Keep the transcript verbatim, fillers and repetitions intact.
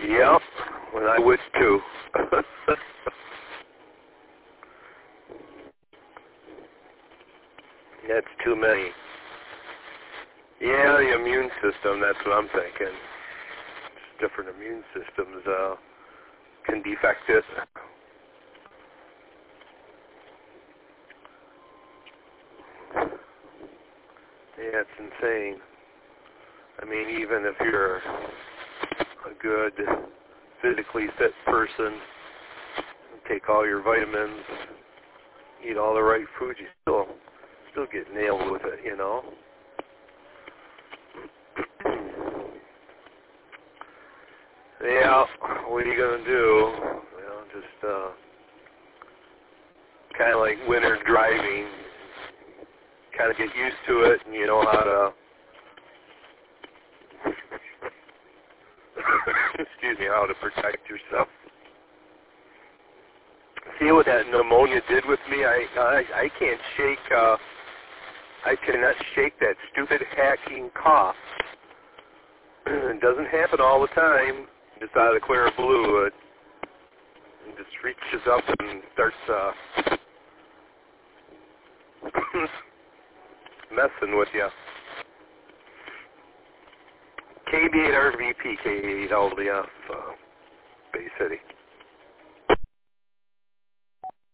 Yep, well, I would too. That's too many. Yeah, the immune system, that's what I'm thinking. Different immune systems uh, can defect it. Yeah, it's insane. I mean, even if you're a good, physically fit person, take all your vitamins, eat all the right food, you still still get nailed with it, you know? Yeah, what are you going to do? You know, just uh, kind of like winter driving. Kind of get used to it, and you know how to, excuse me, how to protect yourself. See what that pneumonia did with me? I I, I can't shake, uh, I cannot shake that stupid hacking cough. It doesn't happen all the time, just out of the clear blue. It, it just reaches up and starts uh, messing with you. K B eight R V P, K eight L D F, uh, Bay City.